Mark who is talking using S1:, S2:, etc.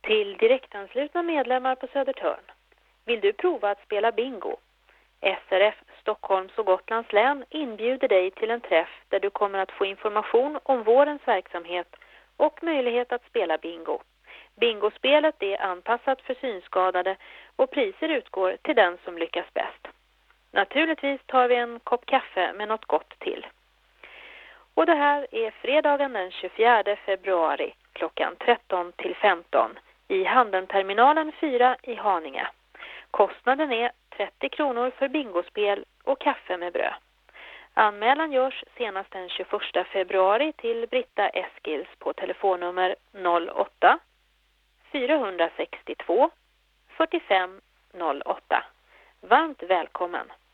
S1: Till direktanslutna medlemmar på Södertörn. Vill du prova att spela bingo? SRF Stockholms och Gotlands län inbjuder dig till en träff där du kommer att få information om vårens verksamhet och möjlighet att spela bingo. Bingospelet är anpassat för synskadade och priser utgår till den som lyckas bäst. Naturligtvis tar vi en kopp kaffe med något gott till. Och det här är fredagen den 24 februari klockan 13 till 15 i Handenterminalen 4 i Haninge. Kostnaden är 30 kronor för bingospel och kaffe med bröd. Anmälan görs senast den 21 februari till Britta Eskils på telefonnummer 08 462 45 08. Varmt välkommen!